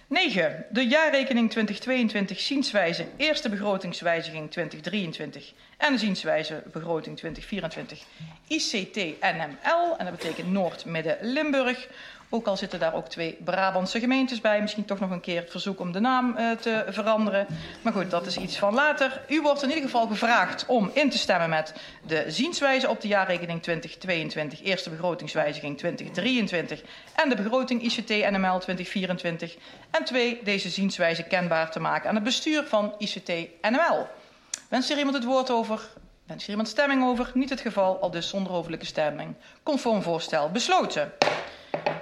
9. De jaarrekening 2022 zienswijze eerste begrotingswijziging 2023 en de zienswijze begroting 2024 ICT-NML. En dat betekent Noord-Midden-Limburg. Ook al zitten daar ook 2 Brabantse gemeentes bij. Misschien toch nog een keer het verzoek om de naam te veranderen. Maar goed, dat is iets van later. U wordt in ieder geval gevraagd om in te stemmen met de zienswijze op de jaarrekening 2022, eerste begrotingswijziging 2023 en de begroting ICT-NML 2024. En 2, deze zienswijze kenbaar te maken aan het bestuur van ICT-NML. Wenst hier iemand het woord over? Wenst hier iemand stemming over? Niet het geval, al dus zonder hoofdelijke stemming. Conform voorstel besloten.